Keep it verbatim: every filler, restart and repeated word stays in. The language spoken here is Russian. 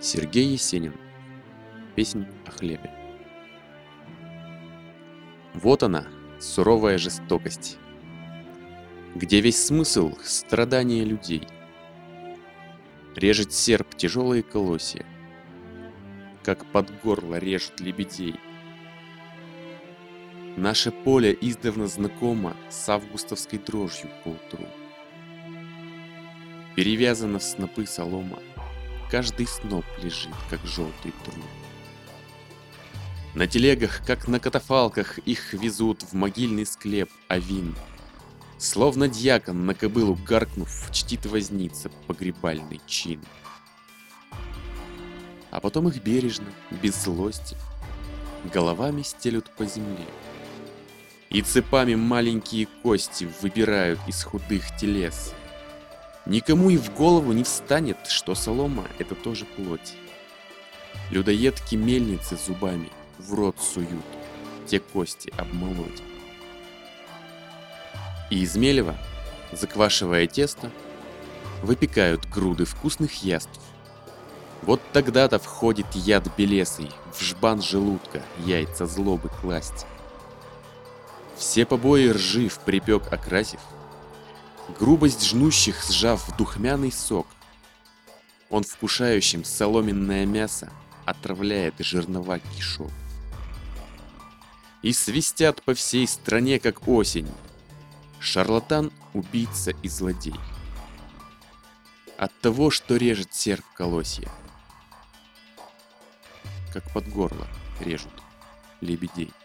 Сергей Есенин. Песнь о хлебе. Вот она, суровая жестокость, где весь смысл — страдания людей. Режет серп тяжелые колосья, как под горло режут лебедей. Наше поле издавна знакомо с августовской дрожью поутру. Перевязана в снопы солома, каждый сноп лежит, как желтый труп. На телегах, как на катафалках, их везут в могильный склеп Авин. Словно дьякон, на кобылу гаркнув, чтит возница погребальный чин. А потом их бережно, без злости, головами стелют по земле. И цепами маленькие кости выбирают из худых телес. Никому и в голову не встанет, что солома — это тоже плоть. Людоедки мельницы зубами в рот суют те кости обмолоть. И из мелева, заквашивая тесто, выпекают груды вкусных яств. Вот тогда-то входит яд белесый в жбан желудка яйца злобы класть. Все побои ржи в припек окрасив, грубость жнущих сжав в духмяный сок, он вкушающим соломенное мясо отравляет жернова кишок. И свистят по всей стране, как осень, шарлатан, убийца и злодей. От того, что режет серп колосья, как под горло режут лебедей.